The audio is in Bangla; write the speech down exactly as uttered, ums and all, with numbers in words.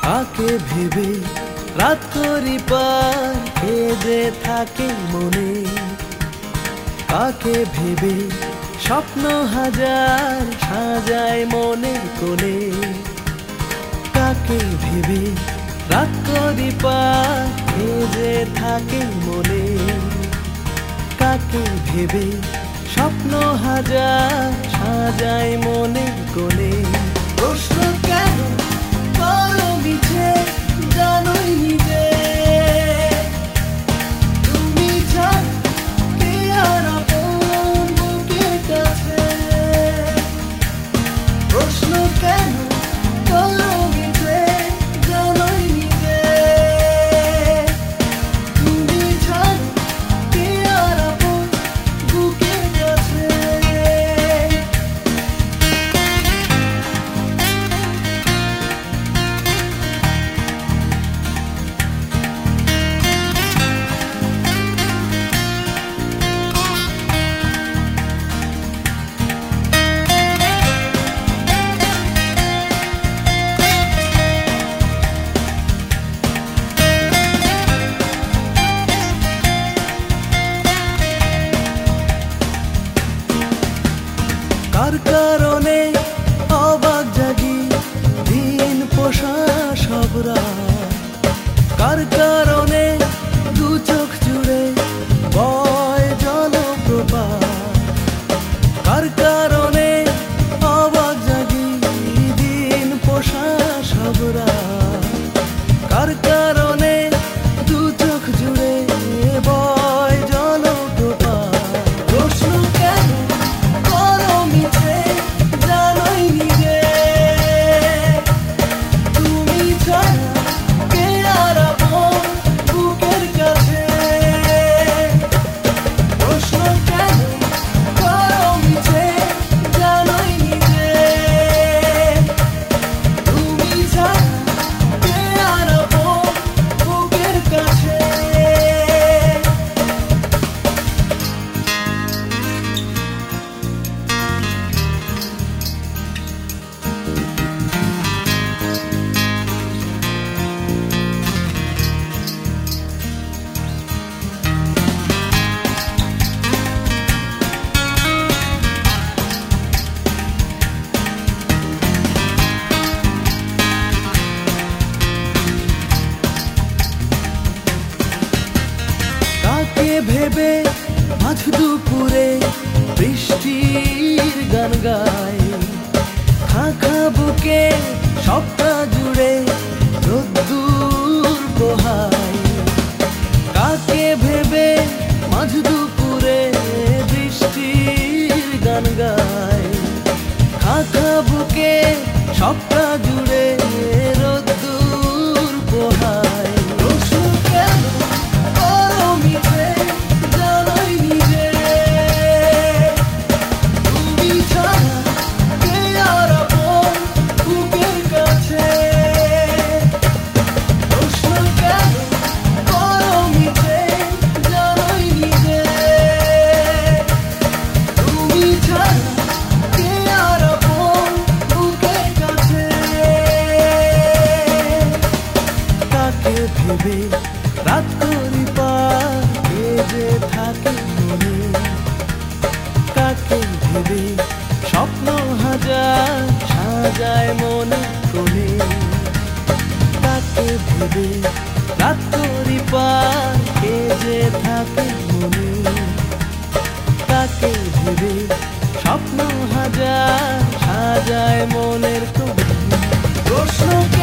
কাকে ভেবে রাত করি পার কেঁদে থাকে মনে, কাকে ভেবে স্বপ্ন হাজার সাজায় মনের কোণে, কাকে ভেবে রাত করি পার কেঁদে থাকে মনে, কাকে ভেবে স্বপ্ন হাজার সাজায় মনের কোণে। প্রশ্ন কেন করো মিছে জানোই নিজে, তুমি ছাড়া কে আর আপন বুকের কাছে। প্রশ্ন কেন করো মিছে জানোই নিজে, তুমি ছাড়া কে আর আপন বুকের কাছে। কার কারণে অবাক জাগি দিন পোষা সব রাত, কার কারণে দু চোখ জুড়ে বয় জলপ্রপাত, কার কারণে অবাক জাগি দিন পোষা সব রাত, কার কারণে দু চোখ জুড়ে বয় জলপ্রপাত। প্রশ্ন কেন করো মিছে জানোই নিজে, তুমি ছাড়া কে আর আপন বুকের কাছে। প্রশ্ন কেন করো মিছে জানোই নিজে, তুমি ছাড়া কে আর আপন বুকের কাছে। কাকে ভেবে মাঝ দুপুরে বৃষ্টির গান গায়, খাখা বুকে সবটা জুড়ে রোদ্দুর পোহায়। কাকে ভেবে মাঝ দুপুরে বৃষ্টির গান গায়, খাখা বুকে সবটা জুড়ে রোদ্দুর পোহায়। প্রশ্ন কেন করো মিছে জানোই নিজে, তুমি ছাড়া কে আর আপন বুকের কাছে। প্রশ্ন কেন করো মিছে জানোই নিজে, তুমি ছাড়া কে আর আপন বুকের কাছে। কাকে ভেবে রাত করি পার কেঁদে থাকে মনে, কাকে ভেবে স্বপ্ন হাজার সাজায় মনে কোণে, কাকে ভেবে রাত করি পার কেঁদে থাকে মনে, কাকে ভেবে স্বপ্ন হাজার সাজায় মনের কোণে। প্রশ্ন